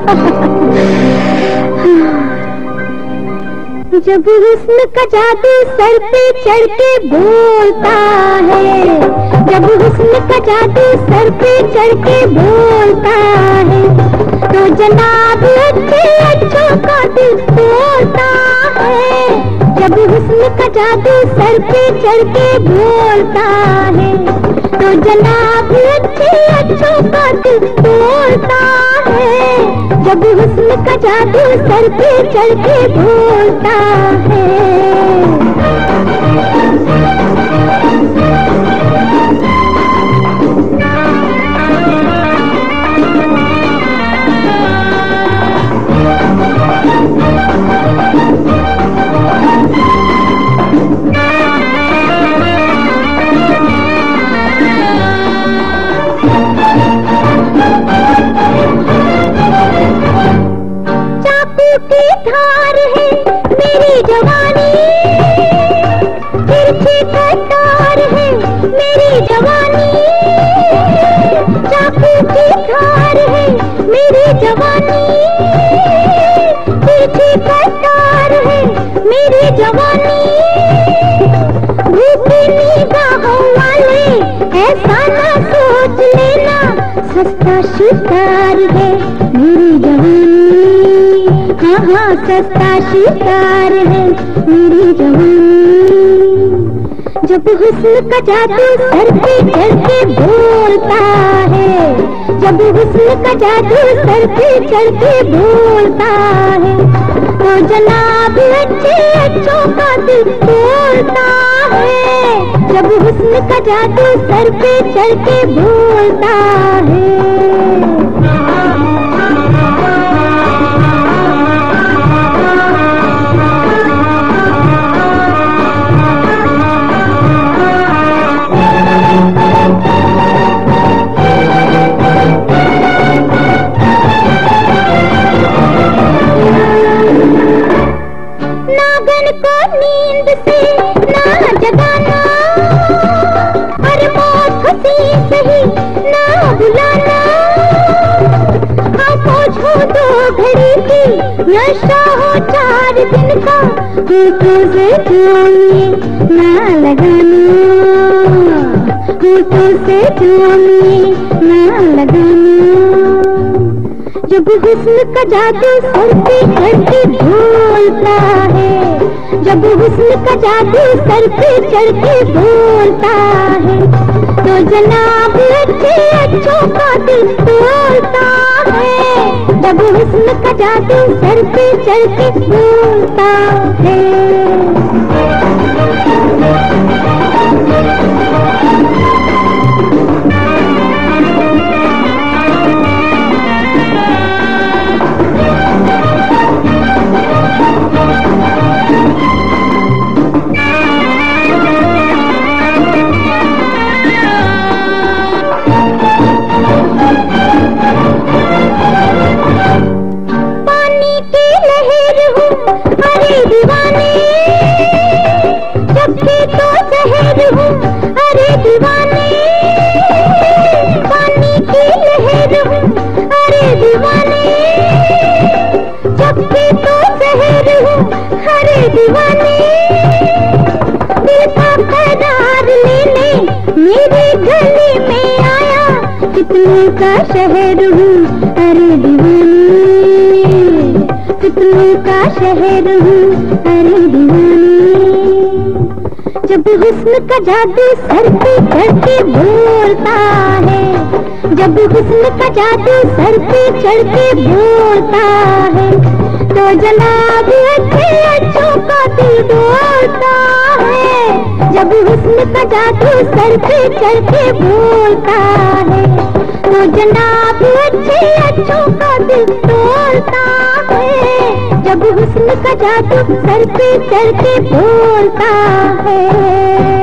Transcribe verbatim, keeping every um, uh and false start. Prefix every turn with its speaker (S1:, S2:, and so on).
S1: जब हुस्न का जादू सर पे चढ़ के बोलता है, जब हुस्न का जादू सर पे चढ़ के बोलता है, तो जनाब अच्छे अच्छों का दिल तोड़ता है। जब हुस्न का जादू सर पे चढ़ के बोलता है, तो जनाब अच्छे अच्छों का दिल तोड़ता है। जब हुस्न का जादू सर पे चढ़ के बोलता है। की धार है मेरी जवानी, तिरछी कटार है मेरी जवानी, चाकू की धार है मेरी जवानी, तिरछी कटार है मेरी जवानी। भूखी निगाहों वाले ऐसा ना सोच लेना, सस्ता शिकार है मेरी जवानी, हाँ हाँ सस्ता शिकार है मेरी जवानी। जब हुस्न का जादू सर पे चढ़ के बोलता है, जब हुस्न का जादू सर पे चढ़ के बोलता है, तो जनाब अच्छे अच्छों का दिल तोड़ता है। जब हुस्न का जादू सर पे चढ़ के बोलता है। नागन को नींद से ना जगाना, और मौत हंसी सही ना बुलाना। आंखों छू दो घड़ी की नशा हो चार दिन का, होठों से चूमिए ना लगाना, होठों से चूमिए ना लगाना। जब हुस्न का जादू सर पे चढ़ के बोलता है, जब हुस्न का जादू सर पे चढ़ के बोलता है, तो जनाब अच्छे अच्छों का दिल तोड़ता है। जब हुस्न का जादू सर पे चढ़ के बोलता है। अरे दीवाने सबके तो शहर हूँ, अरे दीवाने पानी की लहर हूँ, अरे दीवाने सबके तो शहर हूँ, अरे दीवाने। दिल का करार लेने मेरे गले में आया, कितने का शहर हूँ, अरे दीवाने, कितने का शहर हूँ, अरे दीवानी। जब हुस्न का जादू सर पे चढ़ के बोलता है, जब हुस्न का जादू सर पे चढ़ के बोलता है, तो जनाब अच्छे अच्छों का दिल तोड़ता है। जब हुस्न का जादू सर पे चढ़ के बोलता है, तो जनाब अच्छे अच्छों का दिल तोड़ता है। जब हुस्न का जादू सर पे चढ़ के बोलता है।